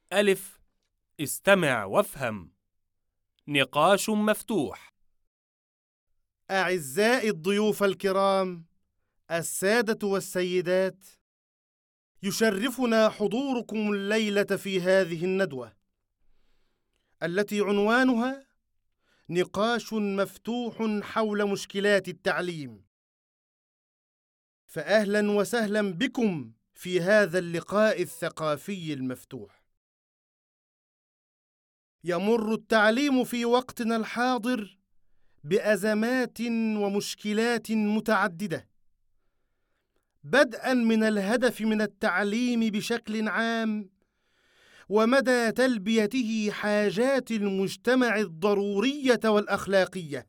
ألف. استمع وافهم. نقاش مفتوح. أعزائي الضيوف الكرام، السادة والسيدات، يشرفنا حضوركم الليلة في هذه الندوة التي عنوانها نقاش مفتوح حول مشكلات التعليم. فأهلا وسهلا بكم في هذا اللقاء الثقافي المفتوح. يمر التعليم في وقتنا الحاضر بأزمات ومشكلات متعددة، بدءا من الهدف من التعليم بشكل عام ومدى تلبيته حاجات المجتمع الضرورية والأخلاقية،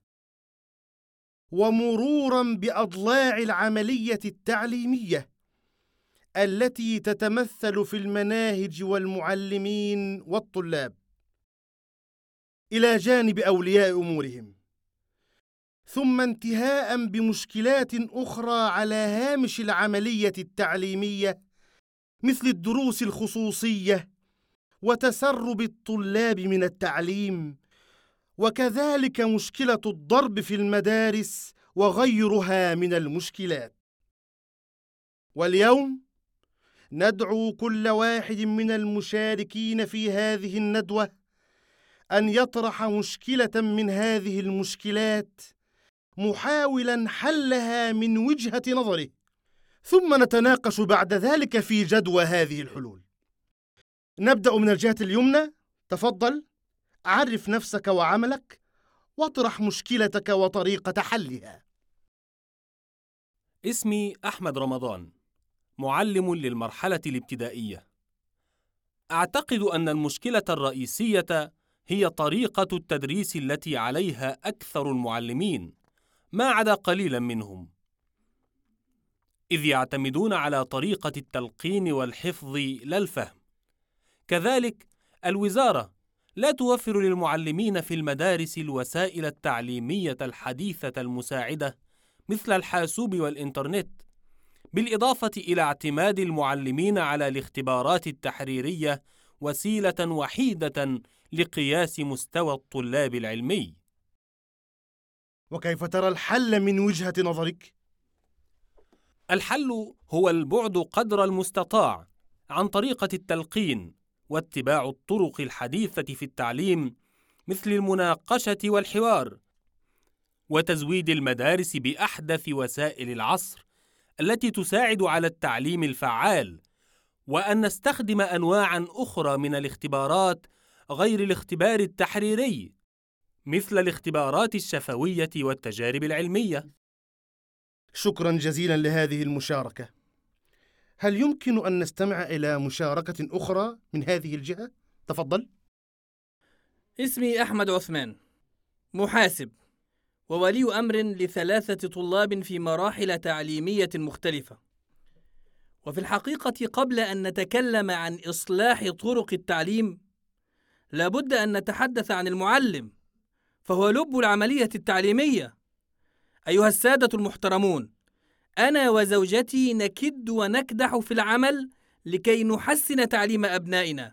ومرورا بأضلاع العملية التعليمية التي تتمثل في المناهج والمعلمين والطلاب، إلى جانب أولياء أمورهم، ثم انتهاء بمشكلات أخرى على هامش العملية التعليمية مثل الدروس الخصوصية وتسرب الطلاب من التعليم، وكذلك مشكلة الضرب في المدارس وغيرها من المشكلات. واليوم ندعو كل واحد من المشاركين في هذه الندوة أن يطرح مشكلة من هذه المشكلات محاولا حلها من وجهة نظره، ثم نتناقش بعد ذلك في جدوى هذه الحلول. نبدأ من الجهة اليمنى. تفضل، عرف نفسك وعملك واطرح مشكلتك وطريقة حلها. اسمي أحمد رمضان، معلم للمرحلة الابتدائية. أعتقد أن المشكلة الرئيسية هي طريقة التدريس التي عليها أكثر المعلمين ما عدا قليلا منهم، إذ يعتمدون على طريقة التلقين والحفظ لا الفهم. كذلك الوزارة لا توفر للمعلمين في المدارس الوسائل التعليمية الحديثة المساعدة مثل الحاسوب والإنترنت، بالإضافة إلى اعتماد المعلمين على الاختبارات التحريرية وسيلة وحيدة لقياس مستوى الطلاب العلمي. وكيف ترى الحل من وجهة نظرك؟ الحل هو البعد قدر المستطاع عن طريقة التلقين واتباع الطرق الحديثة في التعليم مثل المناقشة والحوار، وتزويد المدارس بأحدث وسائل العصر التي تساعد على التعليم الفعال، وأن نستخدم أنواعاً أخرى من الاختبارات غير الاختبار التحريري مثل الاختبارات الشفوية والتجارب العلمية. شكرا جزيلا لهذه المشاركة. هل يمكن أن نستمع إلى مشاركة أخرى من هذه الجهة؟ تفضل. اسمي أحمد عثمان، محاسب وولي أمر ل3 طلاب في مراحل تعليمية مختلفة. وفي الحقيقة قبل أن نتكلم عن إصلاح طرق التعليم لابد أن نتحدث عن المعلم، فهو لب العملية التعليمية. أيها السادة المحترمون، أنا وزوجتي نكد ونكدح في العمل لكي نحسن تعليم أبنائنا،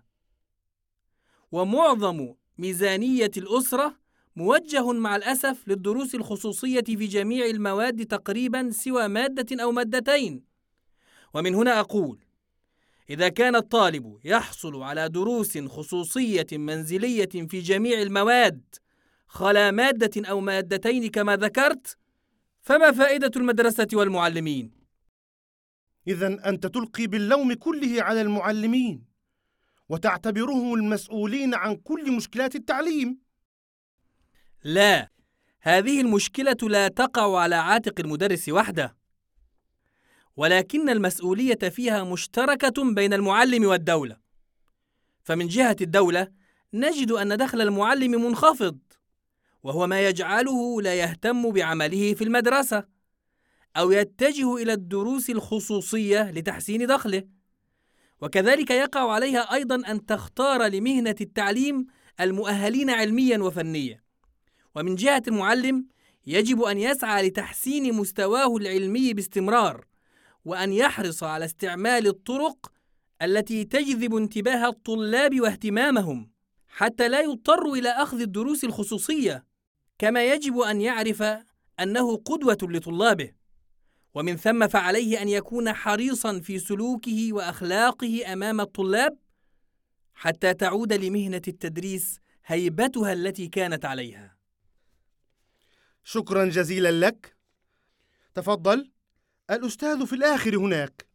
ومعظم ميزانية الأسرة موجه مع الأسف للدروس الخصوصية في جميع المواد تقريبا سوى مادة أو مادتين. ومن هنا أقول، إذا كان الطالب يحصل على دروس خصوصية منزلية في جميع المواد خلا مادة أو مادتين كما ذكرت، فما فائدة المدرسة والمعلمين؟ إذن أنت تلقي باللوم كله على المعلمين وتعتبرهم المسؤولين عن كل مشكلات التعليم. لا، هذه المشكلة لا تقع على عاتق المدرس وحده، ولكن المسؤولية فيها مشتركة بين المعلم والدولة. فمن جهة الدولة نجد أن دخل المعلم منخفض، وهو ما يجعله لا يهتم بعمله في المدرسة أو يتجه إلى الدروس الخصوصية لتحسين دخله. وكذلك يقع عليها أيضا أن تختار لمهنة التعليم المؤهلين علميا وفنيا. ومن جهة المعلم يجب أن يسعى لتحسين مستواه العلمي باستمرار، وأن يحرص على استعمال الطرق التي تجذب انتباه الطلاب واهتمامهم حتى لا يضطروا إلى أخذ الدروس الخصوصية، كما يجب أن يعرف أنه قدوة لطلابه، ومن ثم فعليه أن يكون حريصاً في سلوكه وأخلاقه أمام الطلاب حتى تعود لمهنة التدريس هيبتها التي كانت عليها. شكرا جزيلا لك. تفضل، الأستاذ في الآخر هناك.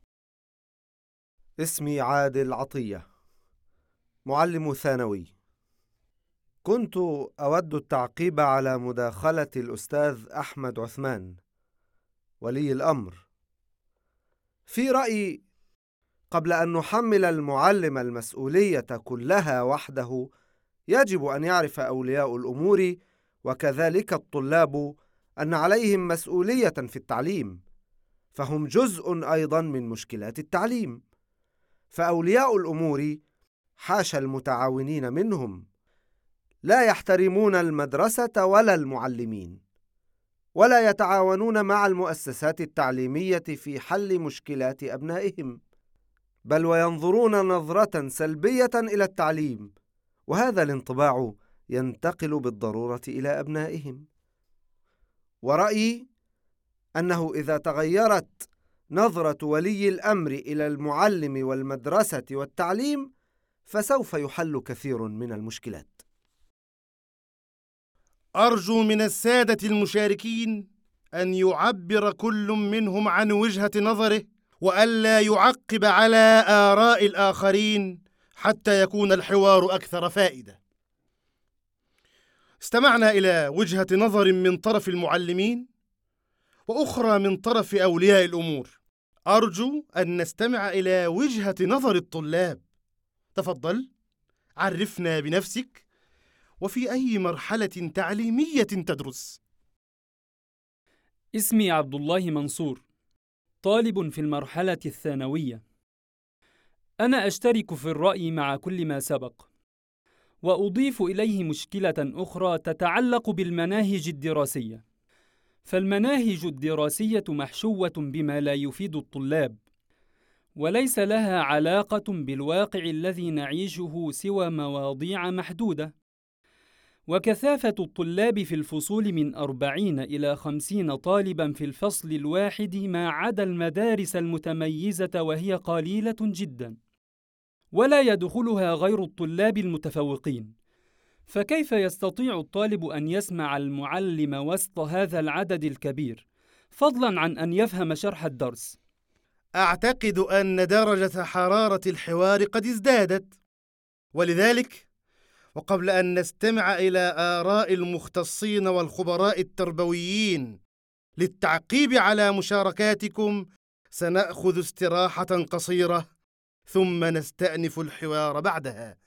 اسمي عادل عطية، معلم ثانوي. كنت أود التعقيب على مداخلة الأستاذ أحمد عثمان ولي الأمر. في رأيي، قبل أن نحمل المعلم المسؤولية كلها وحده، يجب أن يعرف أولياء الأمور وكذلك الطلاب أن عليهم مسؤولية في التعليم، فهم جزء أيضا من مشكلات التعليم. فأولياء الأمور حاشا المتعاونين منهم لا يحترمون المدرسة ولا المعلمين، ولا يتعاونون مع المؤسسات التعليمية في حل مشكلات أبنائهم، بل وينظرون نظرة سلبية إلى التعليم، وهذا الانطباع ينتقل بالضرورة إلى أبنائهم. ورأيي أنه إذا تغيرت نظرة ولي الأمر إلى المعلم والمدرسة والتعليم، فسوف يحل كثير من المشكلات. أرجو من السادة المشاركين أن يعبر كل منهم عن وجهة نظره، وألا يعقب على آراء الآخرين حتى يكون الحوار أكثر فائدة. استمعنا إلى وجهة نظر من طرف المعلمين وأخرى من طرف أولياء الأمور. أرجو أن نستمع إلى وجهة نظر الطلاب. تفضل، عرفنا بنفسك وفي أي مرحلة تعليمية تدرس. اسمي عبد الله منصور، طالب في المرحلة الثانوية. أنا أشترك في الرأي مع كل ما سبق، وأضيف إليه مشكلة أخرى تتعلق بالمناهج الدراسية. فالمناهج الدراسية محشوة بما لا يفيد الطلاب، وليس لها علاقة بالواقع الذي نعيشه سوى مواضيع محدودة. وكثافة الطلاب في الفصول من 40 إلى 50 طالباً في الفصل الواحد، ما عدا المدارس المتميزة وهي قليلة جداً، ولا يدخلها غير الطلاب المتفوقين. فكيف يستطيع الطالب أن يسمع المعلم وسط هذا العدد الكبير، فضلاً عن أن يفهم شرح الدرس؟ أعتقد أن درجة حرارة الحوار قد ازدادت، ولذلك وقبل أن نستمع إلى آراء المختصين والخبراء التربويين للتعقيب على مشاركاتكم، سنأخذ استراحة قصيرة ثم نستأنف الحوار بعدها.